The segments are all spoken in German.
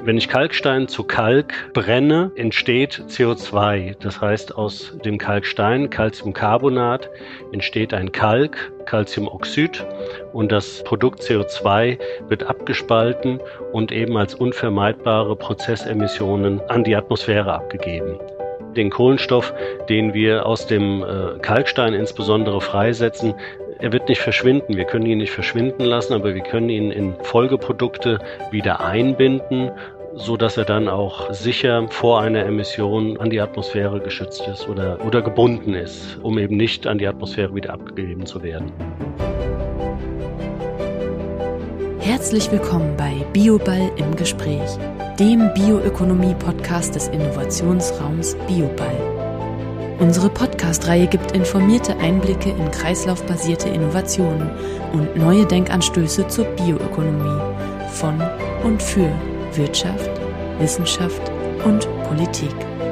Wenn ich Kalkstein zu Kalk brenne, entsteht CO2. Das heißt, aus dem Kalkstein, Calciumcarbonat, entsteht ein Kalk, Calciumoxid, und das Produkt CO2 wird abgespalten und eben als unvermeidbare Prozessemissionen an die Atmosphäre abgegeben. Den Kohlenstoff, den wir aus dem Kalkstein insbesondere freisetzen, er wird nicht verschwinden. Wir können ihn nicht verschwinden lassen, aber wir können ihn in Folgeprodukte wieder einbinden, so dass er dann auch sicher vor einer Emission an die Atmosphäre geschützt ist oder gebunden ist, um eben nicht an die Atmosphäre wieder abgegeben zu werden. Herzlich willkommen bei Bioball im Gespräch, dem Bioökonomie-Podcast des Innovationsraums Bioball. Unsere Podcast-Reihe gibt informierte Einblicke in kreislaufbasierte Innovationen und neue Denkanstöße zur Bioökonomie von und für Wirtschaft, Wissenschaft und Politik.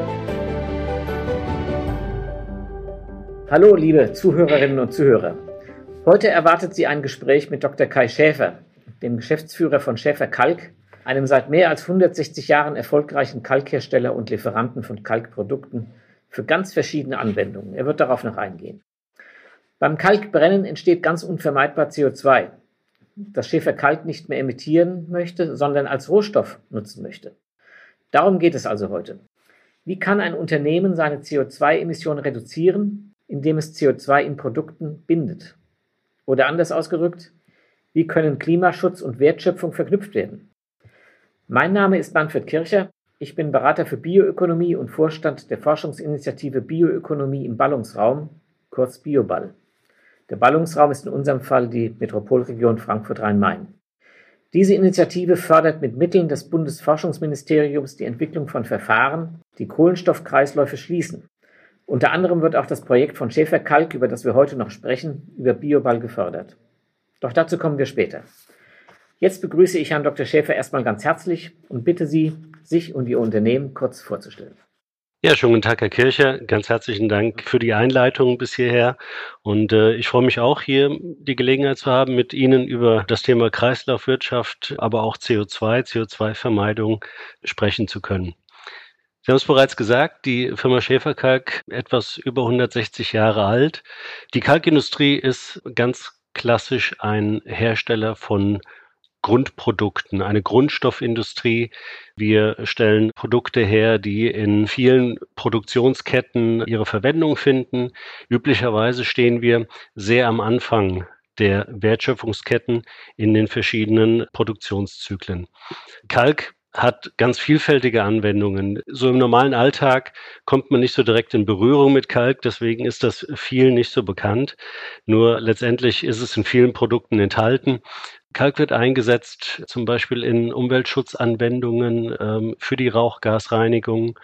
Hallo liebe Zuhörerinnen und Zuhörer. Heute erwartet Sie ein Gespräch mit Dr. Kai Schäfer, dem Geschäftsführer von Schäfer Kalk, einem seit mehr als 160 Jahren erfolgreichen Kalkhersteller und Lieferanten von Kalkprodukten für ganz verschiedene Anwendungen. Er wird darauf noch eingehen. Beim Kalkbrennen entsteht ganz unvermeidbar CO2, das Schäfer Kalk nicht mehr emittieren möchte, sondern als Rohstoff nutzen möchte. Darum geht es also heute. Wie kann ein Unternehmen seine CO2-Emissionen reduzieren, indem es CO2 in Produkten bindet? Oder anders ausgedrückt, wie können Klimaschutz und Wertschöpfung verknüpft werden? Mein Name ist Manfred Kircher. Ich bin Berater für Bioökonomie und Vorstand der Forschungsinitiative Bioökonomie im Ballungsraum, kurz Bioball. Der Ballungsraum ist in unserem Fall die Metropolregion Frankfurt-Rhein-Main. Diese Initiative fördert mit Mitteln des Bundesforschungsministeriums die Entwicklung von Verfahren, die Kohlenstoffkreisläufe schließen. Unter anderem wird auch das Projekt von Schäfer Kalk, über das wir heute noch sprechen, über Bioball gefördert. Doch dazu kommen wir später. Jetzt begrüße ich Herrn Dr. Schäfer erstmal ganz herzlich und bitte Sie, sich und Ihr Unternehmen kurz vorzustellen. Ja, schönen guten Tag, Herr Kircher. Ganz herzlichen Dank für die Einleitung bis hierher. Und ich freue mich auch, hier die Gelegenheit zu haben, mit Ihnen über das Thema Kreislaufwirtschaft, aber auch CO2-Vermeidung sprechen zu können. Sie haben es bereits gesagt, die Firma Schäfer Kalk, etwas über 160 Jahre alt. Die Kalkindustrie ist ganz klassisch ein Hersteller von Grundprodukten, eine Grundstoffindustrie. Wir stellen Produkte her, die in vielen Produktionsketten ihre Verwendung finden. Üblicherweise stehen wir sehr am Anfang der Wertschöpfungsketten in den verschiedenen Produktionszyklen. Kalk hat ganz vielfältige Anwendungen. So im normalen Alltag kommt man nicht so direkt in Berührung mit Kalk, deswegen ist das vielen nicht so bekannt. Nur letztendlich ist es in vielen Produkten enthalten. Kalk wird eingesetzt zum Beispiel in Umweltschutzanwendungen, für die Rauchgasreinigung,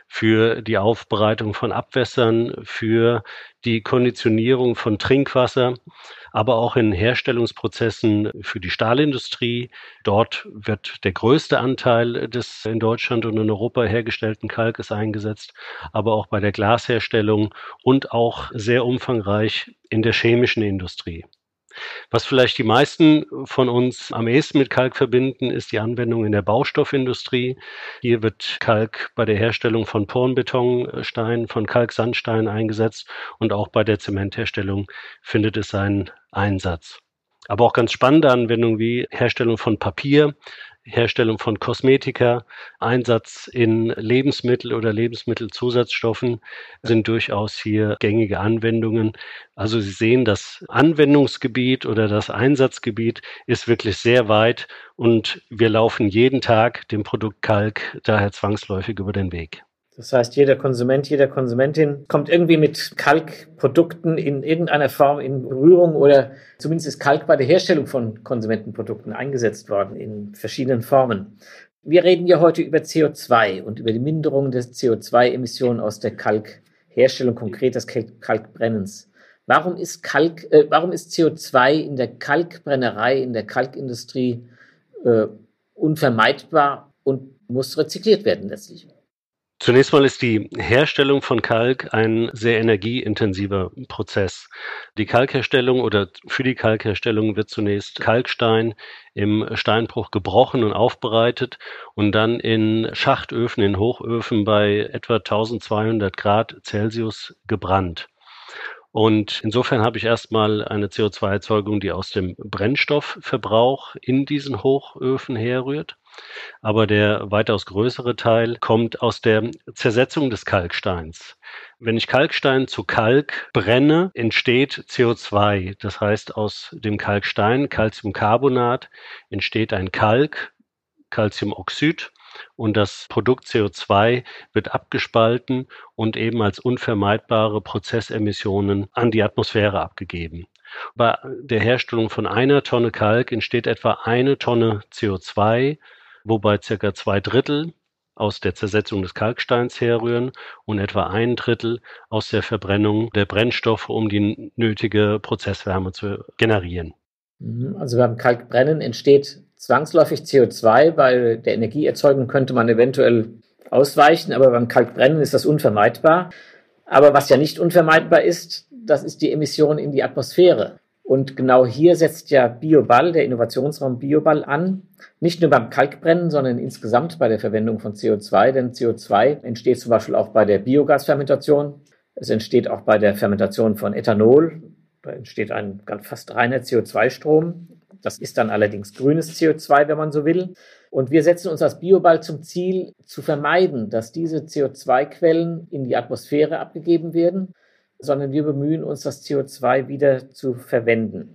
für die Aufbereitung von Abwässern, für die Konditionierung von Trinkwasser, aber auch in Herstellungsprozessen für die Stahlindustrie. Dort wird der größte Anteil des in Deutschland und in Europa hergestellten Kalkes eingesetzt, aber auch bei der Glasherstellung und auch sehr umfangreich in der chemischen Industrie. Was vielleicht die meisten von uns am ehesten mit Kalk verbinden, ist die Anwendung in der Baustoffindustrie. Hier wird Kalk bei der Herstellung von Pornbetonstein, von Kalksandstein eingesetzt und auch bei der Zementherstellung findet es seinen Einsatz. Aber auch ganz spannende Anwendungen wie Herstellung von Papier, Herstellung von Kosmetika, Einsatz in Lebensmittel oder Lebensmittelzusatzstoffen sind durchaus hier gängige Anwendungen. Also Sie sehen, das Anwendungsgebiet oder das Einsatzgebiet ist wirklich sehr weit und wir laufen jeden Tag dem Produkt Kalk daher zwangsläufig über den Weg. Das heißt, jeder Konsument, jede Konsumentin kommt irgendwie mit Kalkprodukten in irgendeiner Form in Berührung oder zumindest ist Kalk bei der Herstellung von Konsumentenprodukten eingesetzt worden in verschiedenen Formen. Wir reden ja heute über CO2 und über die Minderung der CO2-Emissionen aus der Kalkherstellung, konkret des Kalkbrennens. Warum ist CO2 in der Kalkbrennerei, in der Kalkindustrie unvermeidbar und muss rezykliert werden letztlich? Zunächst mal ist die Herstellung von Kalk ein sehr energieintensiver Prozess. Die Kalkherstellung oder für die Kalkherstellung wird zunächst Kalkstein im Steinbruch gebrochen und aufbereitet und dann in Schachtöfen, in Hochöfen bei etwa 1200 Grad Celsius gebrannt. Und insofern habe ich erstmal eine CO2-Erzeugung, die aus dem Brennstoffverbrauch in diesen Hochöfen herrührt. Aber der weitaus größere Teil kommt aus der Zersetzung des Kalksteins. Wenn ich Kalkstein zu Kalk brenne, entsteht CO2. Das heißt, aus dem Kalkstein, Calciumcarbonat, entsteht ein Kalk, Calciumoxid, und das Produkt CO2 wird abgespalten und eben als unvermeidbare Prozessemissionen an die Atmosphäre abgegeben. Bei der Herstellung von einer Tonne Kalk entsteht etwa eine Tonne CO2, wobei circa 2/3 aus der Zersetzung des Kalksteins herrühren und etwa 1/3 aus der Verbrennung der Brennstoffe, um die nötige Prozesswärme zu generieren. Also beim Kalkbrennen entsteht zwangsläufig CO2. Bei der Energieerzeugung könnte man eventuell ausweichen, aber beim Kalkbrennen ist das unvermeidbar. Aber was ja nicht unvermeidbar ist, das ist die Emission in die Atmosphäre. Und genau hier setzt ja BioBal, der Innovationsraum BioBal, an. Nicht nur beim Kalkbrennen, sondern insgesamt bei der Verwendung von CO2. Denn CO2 entsteht zum Beispiel auch bei der Biogasfermentation. Es entsteht auch bei der Fermentation von Ethanol. Da entsteht ein ganz fast reiner CO2-Strom. Das ist dann allerdings grünes CO2, wenn man so will. Und wir setzen uns als BioBal zum Ziel, zu vermeiden, dass diese CO2-Quellen in die Atmosphäre abgegeben werden, sondern wir bemühen uns, das CO2 wieder zu verwenden.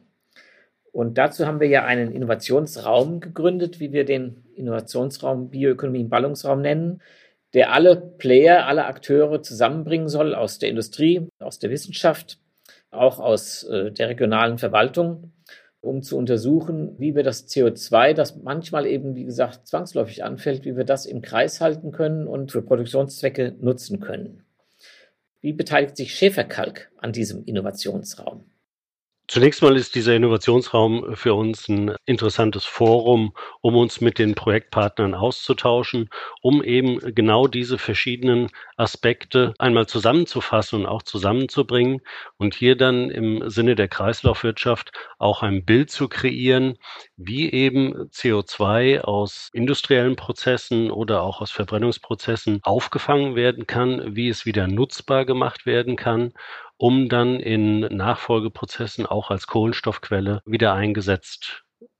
Und dazu haben wir ja einen Innovationsraum gegründet, wie wir den Innovationsraum Bioökonomie im Ballungsraum nennen, der alle Player, alle Akteure zusammenbringen soll aus der Industrie, aus der Wissenschaft, auch aus der regionalen Verwaltung, um zu untersuchen, wie wir das CO2, das manchmal eben, wie gesagt, zwangsläufig anfällt, wie wir das im Kreis halten können und für Produktionszwecke nutzen können. Wie beteiligt sich Schäfer Kalk an diesem Innovationsraum? Zunächst mal ist dieser Innovationsraum für uns ein interessantes Forum, um uns mit den Projektpartnern auszutauschen, um eben genau diese verschiedenen Aspekte einmal zusammenzufassen und auch zusammenzubringen und hier dann im Sinne der Kreislaufwirtschaft auch ein Bild zu kreieren, wie eben CO2 aus industriellen Prozessen oder auch aus Verbrennungsprozessen aufgefangen werden kann, wie es wieder nutzbar gemacht werden kann, um dann in Nachfolgeprozessen auch als Kohlenstoffquelle wieder eingesetzt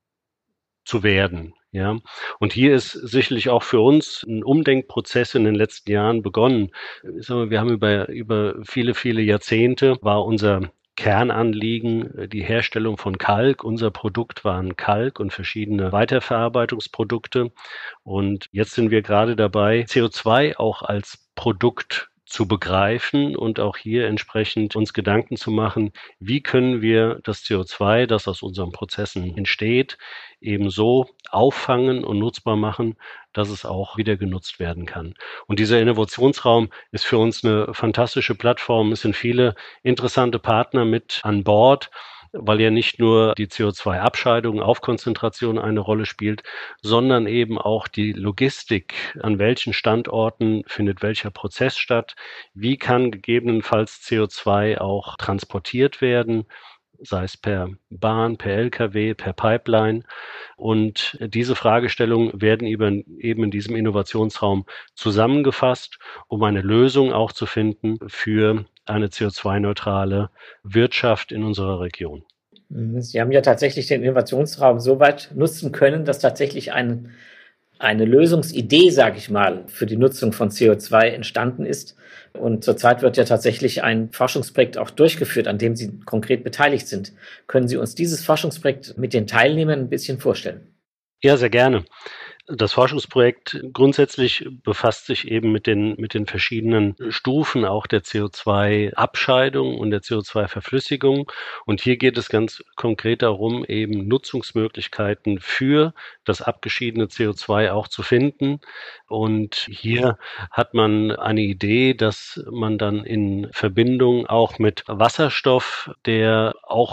zu werden. Ja, und hier ist sicherlich auch für uns ein Umdenkprozess in den letzten Jahren begonnen. Wir haben über viele, viele Jahrzehnte war unser Kernanliegen die Herstellung von Kalk. Unser Produkt waren Kalk und verschiedene Weiterverarbeitungsprodukte. Und jetzt sind wir gerade dabei, CO2 auch als Produkt zu begreifen und auch hier entsprechend uns Gedanken zu machen, wie können wir das CO2, das aus unseren Prozessen entsteht, eben so auffangen und nutzbar machen, dass es auch wieder genutzt werden kann. Und dieser Innovationsraum ist für uns eine fantastische Plattform. Es sind viele interessante Partner mit an Bord, weil ja nicht nur die CO2-Abscheidung, Aufkonzentration eine Rolle spielt, sondern eben auch die Logistik. An welchen Standorten findet welcher Prozess statt? Wie kann gegebenenfalls CO2 auch transportiert werden? Sei es per Bahn, per LKW, per Pipeline. Und diese Fragestellungen werden eben in diesem Innovationsraum zusammengefasst, um eine Lösung auch zu finden für eine CO2-neutrale Wirtschaft in unserer Region. Sie haben ja tatsächlich den Innovationsraum so weit nutzen können, dass tatsächlich eine Lösungsidee, sage ich mal, für die Nutzung von CO2 entstanden ist. Und zurzeit wird ja tatsächlich ein Forschungsprojekt auch durchgeführt, an dem Sie konkret beteiligt sind. Können Sie uns dieses Forschungsprojekt mit den Teilnehmern ein bisschen vorstellen? Ja, sehr gerne. Das Forschungsprojekt grundsätzlich befasst sich eben mit den verschiedenen Stufen auch der CO2-Abscheidung und der CO2-Verflüssigung. Und hier geht es ganz konkret darum, eben Nutzungsmöglichkeiten für das abgeschiedene CO2 auch zu finden. Und hier hat man eine Idee, dass man dann in Verbindung auch mit Wasserstoff, der auch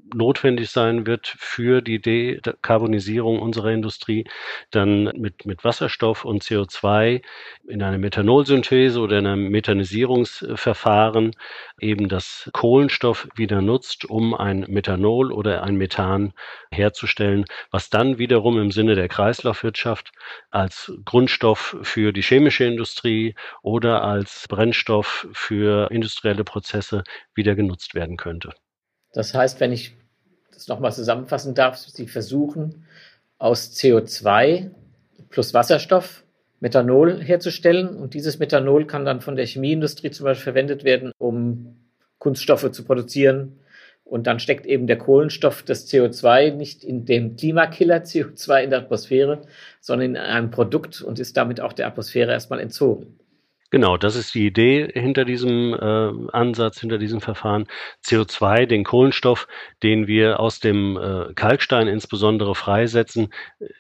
notwendig sein wird für die Dekarbonisierung unserer Industrie, dann mit Wasserstoff und CO2 in einer Methanolsynthese oder in einem Methanisierungsverfahren eben das Kohlenstoff wieder nutzt, um ein Methanol oder ein Methan herzustellen, was dann wiederum im Sinne der Kreislaufwirtschaft als Grundstoff für die chemische Industrie oder als Brennstoff für industrielle Prozesse wieder genutzt werden könnte. Das heißt, wenn ich das nochmal zusammenfassen darf, Sie versuchen aus CO2 plus Wasserstoff Methanol herzustellen und dieses Methanol kann dann von der Chemieindustrie zum Beispiel verwendet werden, um Kunststoffe zu produzieren. Und dann steckt eben der Kohlenstoff des CO2 nicht in dem Klimakiller CO2 in der Atmosphäre, sondern in einem Produkt und ist damit auch der Atmosphäre erstmal entzogen. Genau, das ist die Idee hinter diesem Ansatz, hinter diesem Verfahren. CO2, den Kohlenstoff, den wir aus dem Kalkstein insbesondere freisetzen,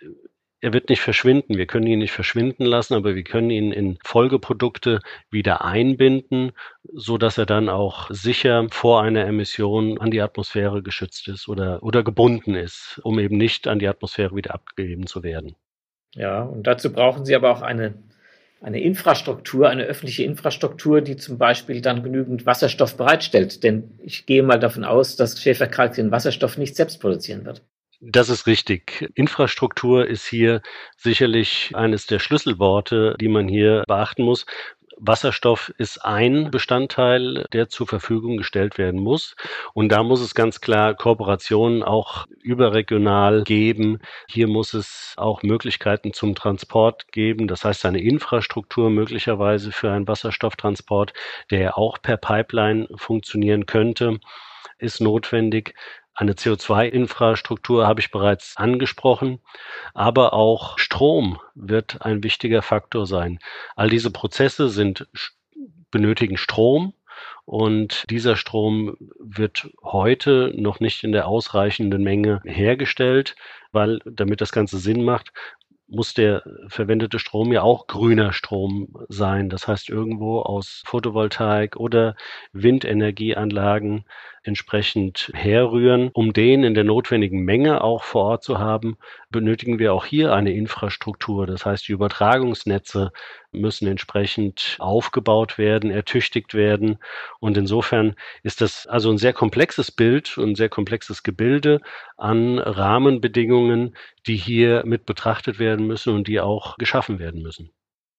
er wird nicht verschwinden. Wir können ihn nicht verschwinden lassen, aber wir können ihn in Folgeprodukte wieder einbinden, so dass er dann auch sicher vor einer Emission an die Atmosphäre geschützt ist oder gebunden ist, um eben nicht an die Atmosphäre wieder abgegeben zu werden. Ja, und dazu brauchen Sie aber auch eine Infrastruktur, eine öffentliche Infrastruktur, die zum Beispiel dann genügend Wasserstoff bereitstellt. Denn ich gehe mal davon aus, dass Schäfer Kalk den Wasserstoff nicht selbst produzieren wird. Das ist richtig. Infrastruktur ist hier sicherlich eines der Schlüsselworte, die man hier beachten muss. Wasserstoff ist ein Bestandteil, der zur Verfügung gestellt werden muss. Und da muss es ganz klar Kooperationen auch überregional geben. Hier muss es auch Möglichkeiten zum Transport geben. Das heißt, eine Infrastruktur möglicherweise für einen Wasserstofftransport, der auch per Pipeline funktionieren könnte, ist notwendig. Eine CO2-Infrastruktur habe ich bereits angesprochen, aber auch Strom wird ein wichtiger Faktor sein. All diese Prozesse benötigen Strom und dieser Strom wird heute noch nicht in der ausreichenden Menge hergestellt, weil damit das Ganze Sinn macht, muss der verwendete Strom ja auch grüner Strom sein. Das heißt, irgendwo aus Photovoltaik oder Windenergieanlagen entsprechend herrühren. Um den in der notwendigen Menge auch vor Ort zu haben, benötigen wir auch hier eine Infrastruktur. Das heißt, die Übertragungsnetze müssen entsprechend aufgebaut werden, ertüchtigt werden. Und insofern ist das also ein sehr komplexes Bild und ein sehr komplexes Gebilde an Rahmenbedingungen, die hier mit betrachtet werden müssen und die auch geschaffen werden müssen.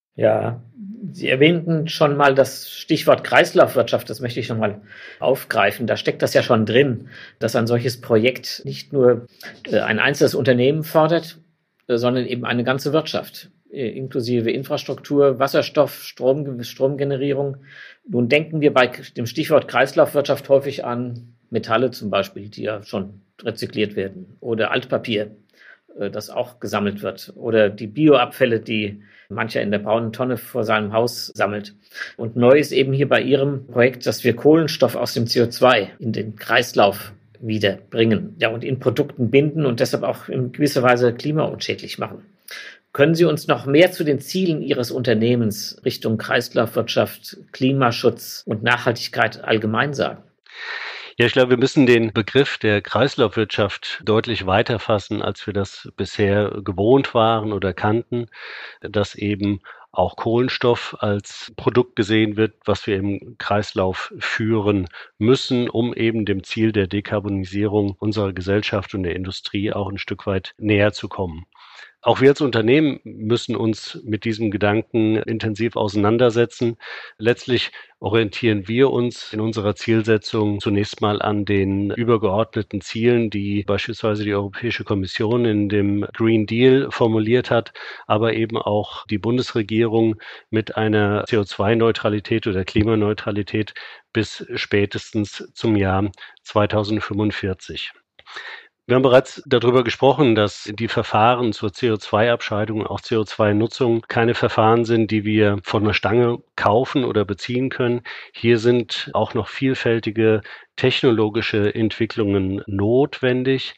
Ja, Sie erwähnten schon mal das Stichwort Kreislaufwirtschaft, das möchte ich schon mal aufgreifen. Da steckt das ja schon drin, dass ein solches Projekt nicht nur ein einzelnes Unternehmen fordert, sondern eben eine ganze Wirtschaft, inklusive Infrastruktur, Wasserstoff, Stromgenerierung. Nun denken wir bei dem Stichwort Kreislaufwirtschaft häufig an Metalle zum Beispiel, die ja schon rezykliert werden, oder Altpapier, das auch gesammelt wird, oder die Bioabfälle, die mancher in der braunen Tonne vor seinem Haus sammelt. Und neu ist eben hier bei Ihrem Projekt, dass wir Kohlenstoff aus dem CO2 in den Kreislauf wieder bringen, ja, und in Produkten binden und deshalb auch in gewisser Weise klimaunschädlich machen. Können Sie uns noch mehr zu den Zielen Ihres Unternehmens Richtung Kreislaufwirtschaft, Klimaschutz und Nachhaltigkeit allgemein sagen? Ja, ich glaube, wir müssen den Begriff der Kreislaufwirtschaft deutlich weiter fassen, als wir das bisher gewohnt waren oder kannten, dass eben auch Kohlenstoff als Produkt gesehen wird, was wir im Kreislauf führen müssen, um eben dem Ziel der Dekarbonisierung unserer Gesellschaft und der Industrie auch ein Stück weit näher zu kommen. Auch wir als Unternehmen müssen uns mit diesem Gedanken intensiv auseinandersetzen. Letztlich orientieren wir uns in unserer Zielsetzung zunächst mal an den übergeordneten Zielen, die beispielsweise die Europäische Kommission in dem Green Deal formuliert hat, aber eben auch die Bundesregierung mit einer CO2-Neutralität oder Klimaneutralität bis spätestens zum Jahr 2045. Wir haben bereits darüber gesprochen, dass die Verfahren zur CO2-Abscheidung und auch CO2-Nutzung keine Verfahren sind, die wir von der Stange kaufen oder beziehen können. Hier sind auch noch vielfältige technologische Entwicklungen notwendig.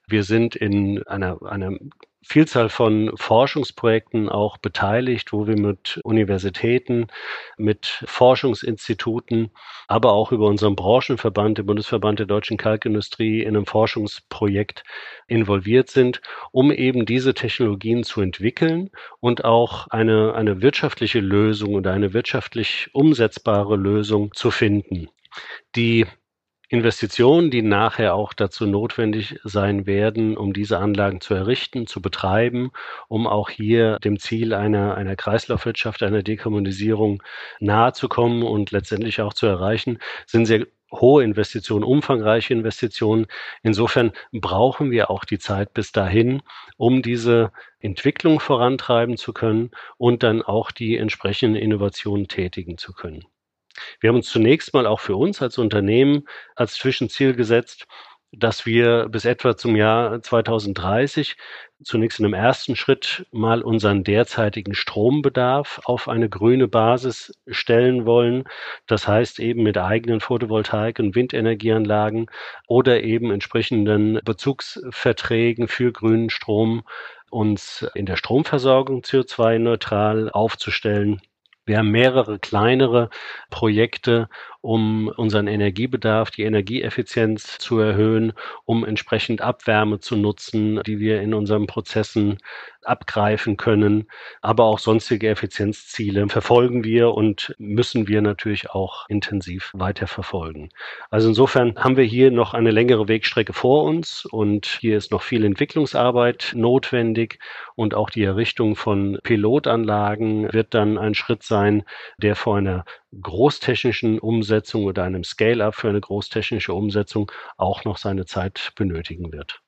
Wir sind in einer Vielzahl von Forschungsprojekten auch beteiligt, wo wir mit Universitäten, mit Forschungsinstituten, aber auch über unseren Branchenverband, den Bundesverband der deutschen Kalkindustrie, in einem Forschungsprojekt involviert sind, um eben diese Technologien zu entwickeln und auch eine wirtschaftliche Lösung oder eine wirtschaftlich umsetzbare Lösung zu finden. Die Investitionen, die nachher auch dazu notwendig sein werden, um diese Anlagen zu errichten, zu betreiben, um auch hier dem Ziel einer Kreislaufwirtschaft, einer Dekarbonisierung nahe zu kommen und letztendlich auch zu erreichen, sind sehr hohe Investitionen, umfangreiche Investitionen. Insofern brauchen wir auch die Zeit bis dahin, um diese Entwicklung vorantreiben zu können und dann auch die entsprechenden Innovationen tätigen zu können. Wir haben uns zunächst mal auch für uns als Unternehmen als Zwischenziel gesetzt, dass wir bis etwa zum Jahr 2030 zunächst in einem ersten Schritt mal unseren derzeitigen Strombedarf auf eine grüne Basis stellen wollen. Das heißt eben mit eigenen Photovoltaik- und Windenergieanlagen oder eben entsprechenden Bezugsverträgen für grünen Strom uns in der Stromversorgung CO2-neutral aufzustellen. Wir haben mehrere kleinere Projekte, um unseren Energiebedarf, die Energieeffizienz zu erhöhen, um entsprechend Abwärme zu nutzen, die wir in unseren Prozessen abgreifen können. Aber auch sonstige Effizienzziele verfolgen wir und müssen wir natürlich auch intensiv weiter verfolgen. Also insofern haben wir hier noch eine längere Wegstrecke vor uns und hier ist noch viel Entwicklungsarbeit notwendig und auch die Errichtung von Pilotanlagen wird dann ein Schritt sein, der vor einer großtechnischen Umsetzung oder einem Scale-up für eine großtechnische Umsetzung auch noch seine Zeit benötigen wird.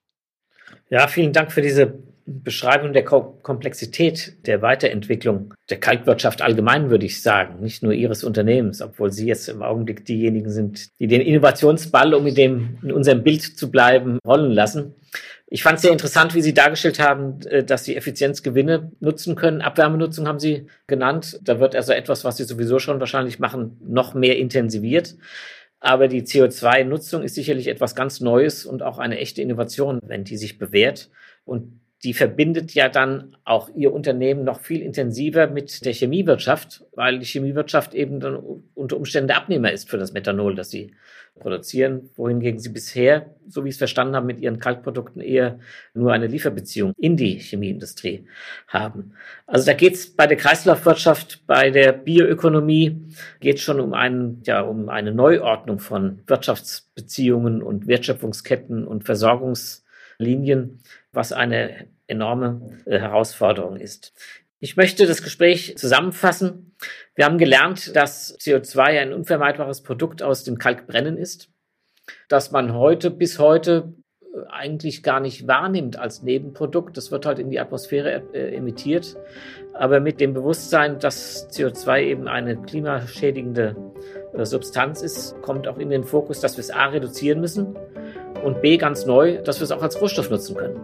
Ja, vielen Dank für diese Beschreibung der Komplexität der Weiterentwicklung der Kalkwirtschaft allgemein, würde ich sagen, nicht nur Ihres Unternehmens, obwohl Sie jetzt im Augenblick diejenigen sind, die den Innovationsball, um in unserem Bild zu bleiben, rollen lassen. Ich fand es sehr interessant, wie Sie dargestellt haben, dass Sie Effizienzgewinne nutzen können. Abwärmenutzung haben Sie genannt. Da wird also etwas, was Sie sowieso schon wahrscheinlich machen, noch mehr intensiviert. Aber die CO2-Nutzung ist sicherlich etwas ganz Neues und auch eine echte Innovation, wenn die sich bewährt. Und die verbindet ja dann auch Ihr Unternehmen noch viel intensiver mit der Chemiewirtschaft, weil die Chemiewirtschaft eben dann unter Umständen der Abnehmer ist für das Methanol, das Sie produzieren, wohingegen Sie bisher, so wie ich es verstanden habe, mit Ihren Kalkprodukten eher nur eine Lieferbeziehung in die Chemieindustrie haben. Also da geht es bei der Kreislaufwirtschaft, bei der Bioökonomie, geht es schon um eine Neuordnung von Wirtschaftsbeziehungen und Wertschöpfungsketten und Versorgungslinien, was eine enorme Herausforderung ist. Ich möchte das Gespräch zusammenfassen. Wir haben gelernt, dass CO2 ein unvermeidbares Produkt aus dem Kalkbrennen ist, dass man bis heute eigentlich gar nicht wahrnimmt als Nebenprodukt. Das wird halt in die Atmosphäre emittiert. Aber mit dem Bewusstsein, dass CO2 eben eine klimaschädigende Substanz ist, kommt auch in den Fokus, dass wir es A reduzieren müssen und B ganz neu, dass wir es auch als Rohstoff nutzen können.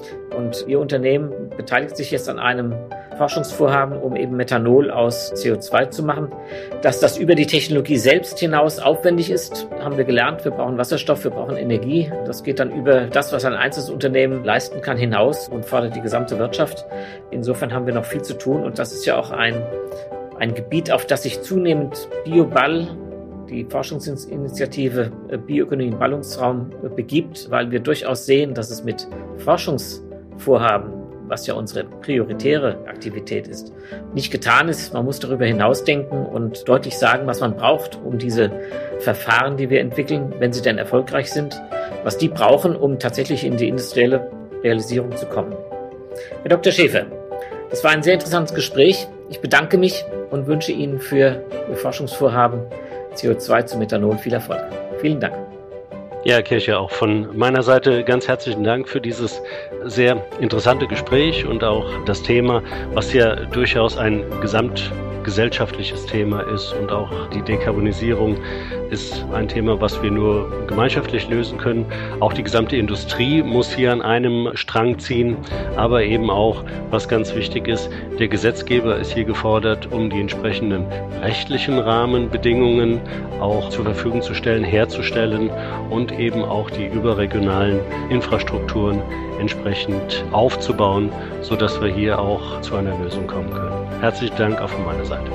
Und Ihr Unternehmen beteiligt sich jetzt an einem Forschungsvorhaben, um eben Methanol aus CO2 zu machen. Dass das über die Technologie selbst hinaus aufwendig ist, haben wir gelernt. Wir brauchen Wasserstoff, wir brauchen Energie. Das geht dann über das, was ein einzelnes Unternehmen leisten kann, hinaus und fordert die gesamte Wirtschaft. Insofern haben wir noch viel zu tun und das ist ja auch ein Gebiet, auf das sich zunehmend BioBall, die Forschungsinitiative Bioökonomie im Ballungsraum, begibt, weil wir durchaus sehen, dass es mit Forschungsvorhaben, was ja unsere prioritäre Aktivität ist, nicht getan ist. Man muss darüber hinausdenken und deutlich sagen, was man braucht, um diese Verfahren, die wir entwickeln, wenn sie denn erfolgreich sind, was die brauchen, um tatsächlich in die industrielle Realisierung zu kommen. Herr Dr. Schäfer, das war ein sehr interessantes Gespräch. Ich bedanke mich und wünsche Ihnen für Ihr Forschungsvorhaben CO2 zu Methanol viel Erfolg. Vielen Dank. Ja, Herr Kircher, auch von meiner Seite ganz herzlichen Dank für dieses sehr interessante Gespräch und auch das Thema, was ja durchaus ein gesellschaftliches Thema ist und auch die Dekarbonisierung ist ein Thema, was wir nur gemeinschaftlich lösen können. Auch die gesamte Industrie muss hier an einem Strang ziehen, aber eben auch, was ganz wichtig ist, der Gesetzgeber ist hier gefordert, um die entsprechenden rechtlichen Rahmenbedingungen auch zur Verfügung zu stellen, herzustellen und eben auch die überregionalen Infrastrukturen entsprechend aufzubauen, sodass wir hier auch zu einer Lösung kommen können. Herzlichen Dank auch von meiner Seite.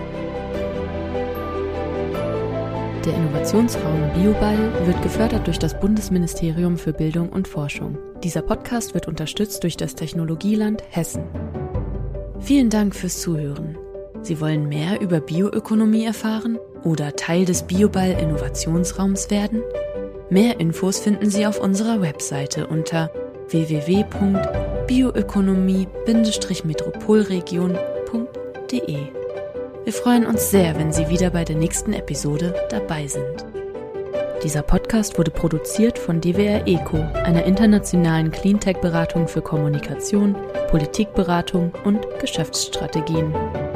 Der Innovationsraum Bioball wird gefördert durch das Bundesministerium für Bildung und Forschung. Dieser Podcast wird unterstützt durch das Technologieland Hessen. Vielen Dank fürs Zuhören. Sie wollen mehr über Bioökonomie erfahren oder Teil des Bioball Innovationsraums werden? Mehr Infos finden Sie auf unserer Webseite unter www.bioökonomie-metropolregion.de. Wir freuen uns sehr, wenn Sie wieder bei der nächsten Episode dabei sind. Dieser Podcast wurde produziert von DWR ECO, einer internationalen Cleantech-Beratung für Kommunikation, Politikberatung und Geschäftsstrategien.